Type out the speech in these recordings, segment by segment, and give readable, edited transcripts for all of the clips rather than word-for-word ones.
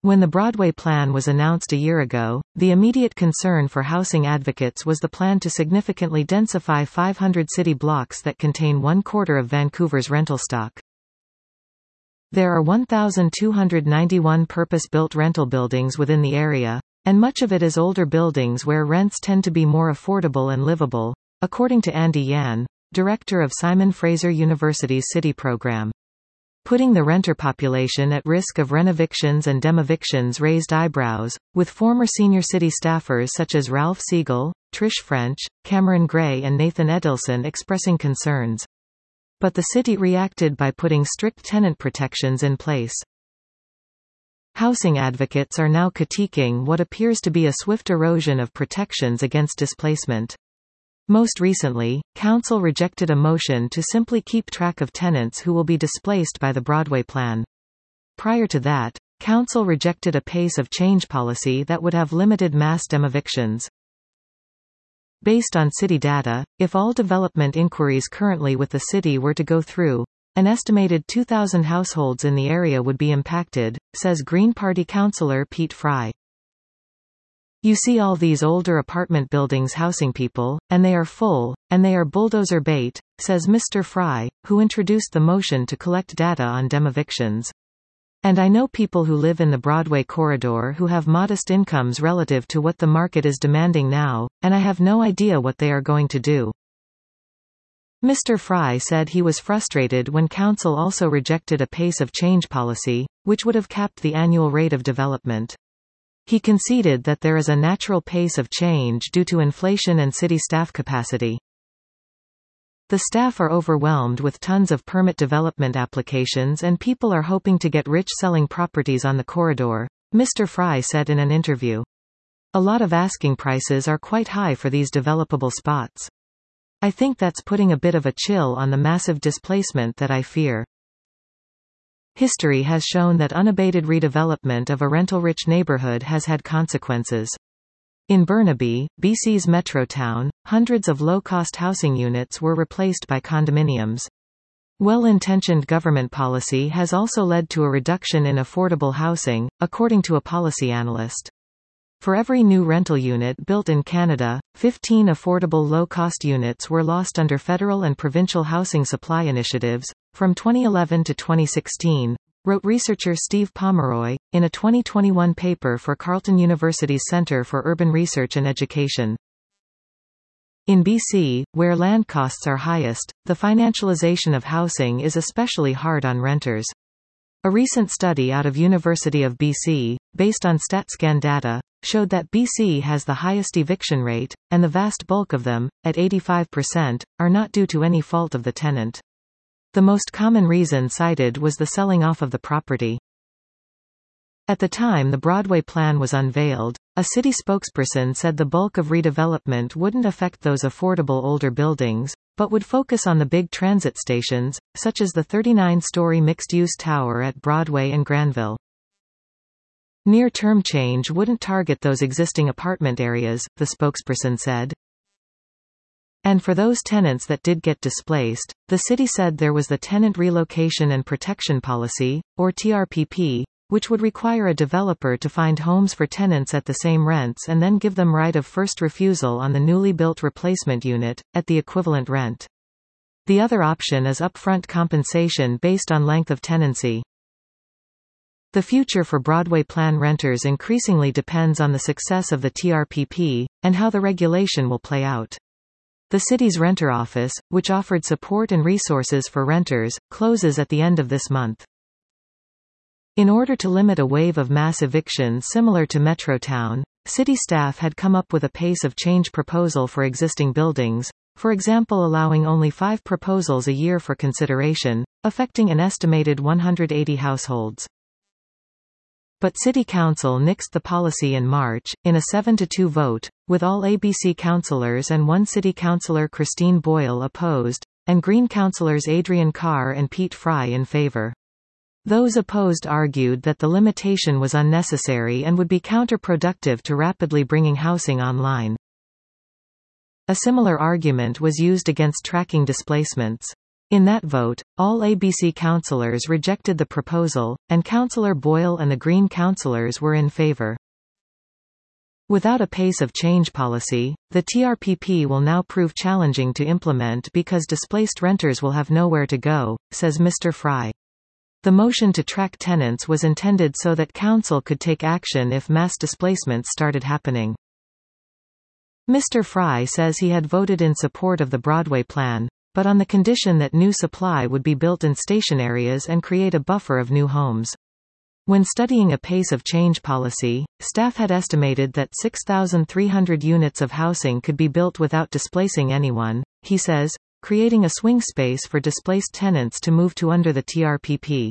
When the Broadway plan was announced a year ago, the immediate concern for housing advocates was the plan to significantly densify 500 city blocks that contain 1/4 of Vancouver's rental stock. There are 1,291 purpose-built rental buildings within the area, and much of it is older buildings where rents tend to be more affordable and livable, according to Andy Yan, director of Simon Fraser University's City program. Putting the renter population at risk of renovictions and demevictions raised eyebrows, with former senior city staffers such as Ralph Siegel, Trish French, Cameron Gray and Nathan Edelson expressing concerns. But the city reacted by putting strict tenant protections in place. Housing advocates are now critiquing what appears to be a swift erosion of protections against displacement. Most recently, Council rejected a motion to simply keep track of tenants who will be displaced by the Broadway plan. Prior to that, Council rejected a pace of change policy that would have limited mass demevictions. Based on city data, if all development inquiries currently with the city were to go through, an estimated 2,000 households in the area would be impacted, says Green Party councillor Pete Fry. You see all these older apartment buildings housing people, and they are full, and they are bulldozer bait, says Mr. Fry, who introduced the motion to collect data on demevictions. And I know people who live in the Broadway corridor who have modest incomes relative to what the market is demanding now, and I have no idea what they are going to do. Mr. Fry said he was frustrated when Council also rejected a pace of change policy, which would have capped the annual rate of development. He conceded that there is a natural pace of change due to inflation and city staff capacity. The staff are overwhelmed with tons of permit development applications and people are hoping to get rich selling properties on the corridor, Mr. Fry said in an interview. A lot of asking prices are quite high for these developable spots. I think that's putting a bit of a chill on the massive displacement that I fear. History has shown that unabated redevelopment of a rental-rich neighborhood has had consequences. In Burnaby, BC's Metrotown, hundreds of low-cost housing units were replaced by condominiums. Well-intentioned government policy has also led to a reduction in affordable housing, according to a policy analyst. For every new rental unit built in Canada, 15 affordable low-cost units were lost under federal and provincial housing supply initiatives, from 2011 to 2016, wrote researcher Steve Pomeroy, in a 2021 paper for Carleton University's Centre for Urban Research and Education. In BC, where land costs are highest, the financialization of housing is especially hard on renters. A recent study out of University of BC, based on StatScan data, showed that BC has the highest eviction rate, and the vast bulk of them, at 85%, are not due to any fault of the tenant. The most common reason cited was the selling off of the property. At the time the Broadway plan was unveiled, a city spokesperson said the bulk of redevelopment wouldn't affect those affordable older buildings, but would focus on the big transit stations, such as the 39-story mixed-use tower at Broadway and Granville. Near-term change wouldn't target those existing apartment areas, the spokesperson said. And for those tenants that did get displaced, the city said there was the Tenant Relocation and Protection Policy, or TRPP, which would require a developer to find homes for tenants at the same rents and then give them right of first refusal on the newly built replacement unit, at the equivalent rent. The other option is upfront compensation based on length of tenancy. The future for Broadway plan renters increasingly depends on the success of the TRPP, and how the regulation will play out. The city's renter office, which offered support and resources for renters, closes at the end of this month. In order to limit a wave of mass evictions similar to Metrotown, city staff had come up with a pace of change proposal for existing buildings, for example allowing only 5 proposals a year for consideration, affecting an estimated 180 households. But City Council nixed the policy in March, in a 7-2 vote, with all ABC councillors and one City Councillor Christine Boyle opposed, and Green councillors Adrian Carr and Pete Fry in favour. Those opposed argued that the limitation was unnecessary and would be counterproductive to rapidly bringing housing online. A similar argument was used against tracking displacements. In that vote, all ABC councillors rejected the proposal, and Councillor Boyle and the Green councillors were in favour. Without a pace of change policy, the TRPP will now prove challenging to implement because displaced renters will have nowhere to go, says Mr. Fry. The motion to track tenants was intended so that Council could take action if mass displacements started happening. Mr. Fry says he had voted in support of the Broadway plan, but on the condition that new supply would be built in station areas and create a buffer of new homes. When studying a pace of change policy, staff had estimated that 6,300 units of housing could be built without displacing anyone, he says, creating a swing space for displaced tenants to move to under the TRPP.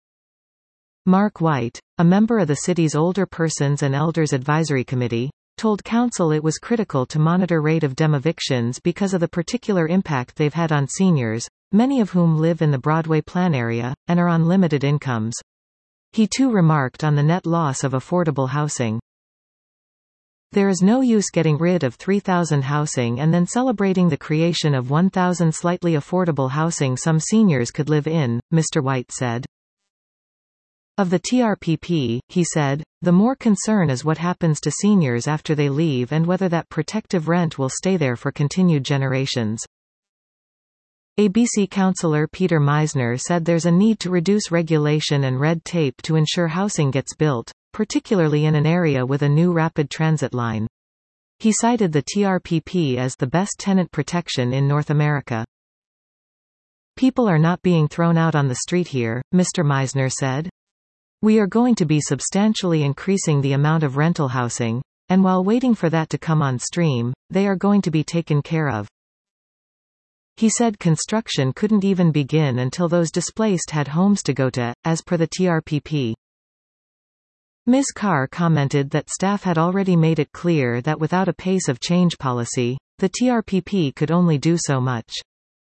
Mark White, a member of the city's Older Persons and Elders Advisory Committee, told Council it was critical to monitor rate of demevictions because of the particular impact they've had on seniors, many of whom live in the Broadway plan area, and are on limited incomes. He too remarked on the net loss of affordable housing. There is no use getting rid of 3,000 housing and then celebrating the creation of 1,000 slightly affordable housing some seniors could live in, Mr. White said. Of the TRPP, he said, the more concern is what happens to seniors after they leave and whether that protective rent will stay there for continued generations. ABC councillor Peter Meisner said there's a need to reduce regulation and red tape to ensure housing gets built, particularly in an area with a new rapid transit line. He cited the TRPP as the best tenant protection in North America. People are not being thrown out on the street here, Mr. Meisner said. We are going to be substantially increasing the amount of rental housing, and while waiting for that to come on stream, they are going to be taken care of. He said construction couldn't even begin until those displaced had homes to go to, as per the TRPP. Ms. Carr commented that staff had already made it clear that without a pace of change policy, the TRPP could only do so much.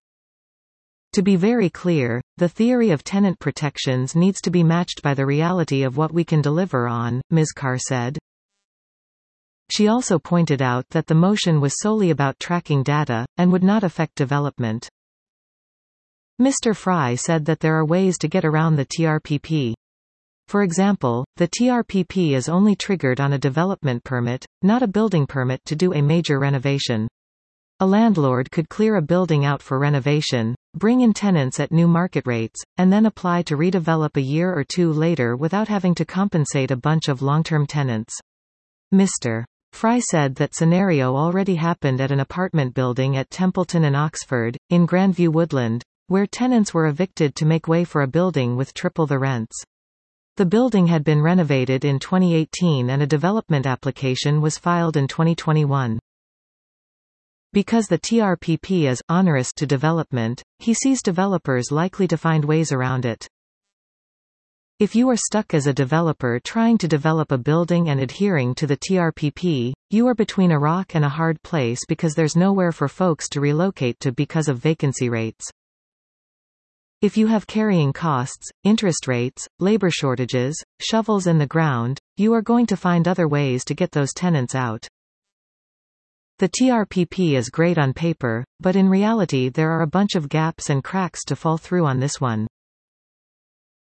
To be very clear, the theory of tenant protections needs to be matched by the reality of what we can deliver on, Ms. Carr said. She also pointed out that the motion was solely about tracking data, and would not affect development. Mr. Fry said that there are ways to get around the TRPP. For example, the TRPP is only triggered on a development permit, not a building permit to do a major renovation. A landlord could clear a building out for renovation, bring in tenants at new market rates, and then apply to redevelop a year or two later without having to compensate a bunch of long-term tenants. Mr. Fry said that scenario already happened at an apartment building at Templeton and Oxford, in Grandview Woodland, where tenants were evicted to make way for a building with triple the rents. The building had been renovated in 2018 and a development application was filed in 2021. Because the TRPP is onerous to development, he sees developers likely to find ways around it. If you are stuck as a developer trying to develop a building and adhering to the TRPP, you are between a rock and a hard place because there's nowhere for folks to relocate to because of vacancy rates. If you have carrying costs, interest rates, labor shortages, shovels in the ground, you are going to find other ways to get those tenants out. The TRPP is great on paper, but in reality there are a bunch of gaps and cracks to fall through on this one.